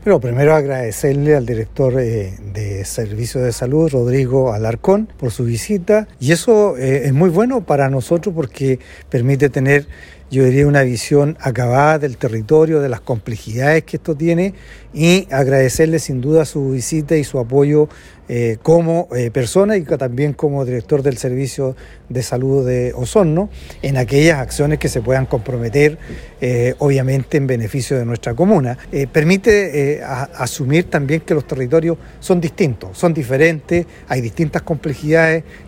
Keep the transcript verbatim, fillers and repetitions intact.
Pero primero agradecerle al director eh, de Servicios de Salud, Rodrigo Alarcón, por su visita. Y eso eh, es muy bueno para nosotros porque permite tener, yo diría, una visión acabada del territorio, de las complejidades que esto tiene, y agradecerle sin duda su visita y su apoyo eh, como eh, persona y también como director del Servicio de Salud de Osorno en aquellas acciones que se puedan comprometer, eh, obviamente en beneficio de nuestra comuna. Eh, permite eh, a, asumir también que los territorios son distintos, son diferentes, hay distintas complejidades,